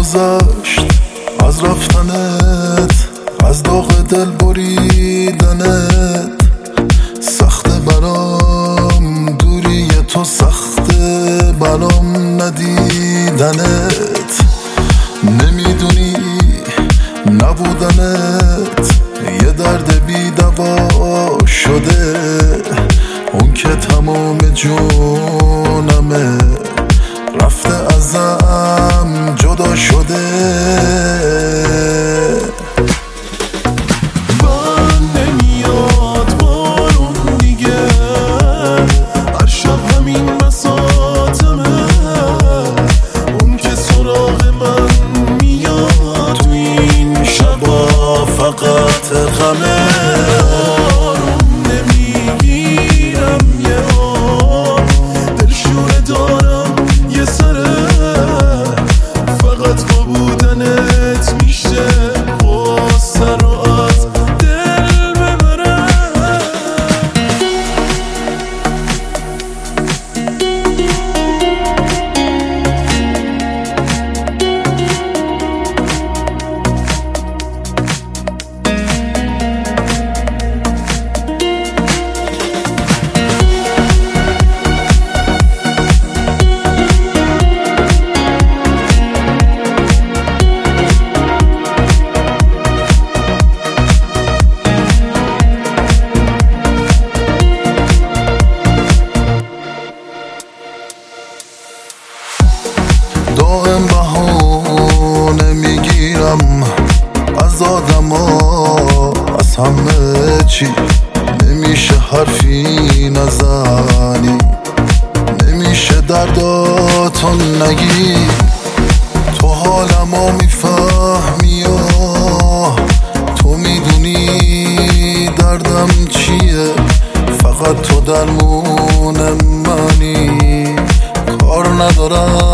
گذشت از رفتنت، از داغ دل بریدنت. سخته برام دوری تو، سخته برام ندیدنت. نمیدونی نبودنت یه درد بی دوا شده، اون که تمام جونمه رفته ازم جدا شده. فقط غمه آروم نمیگیرم، یه دلشوره دارم یه سره. فقط با بودنت میشه غصه رو از دل ببره. دائم بهانه میگیرم از آدما، از همه چی. نمیشه حرفی نزنی، نمیشه درداتو نگی. تو حالمو میفهمی و تو میدونی دردم چیه. فقط تو درمون منی، کار ندارم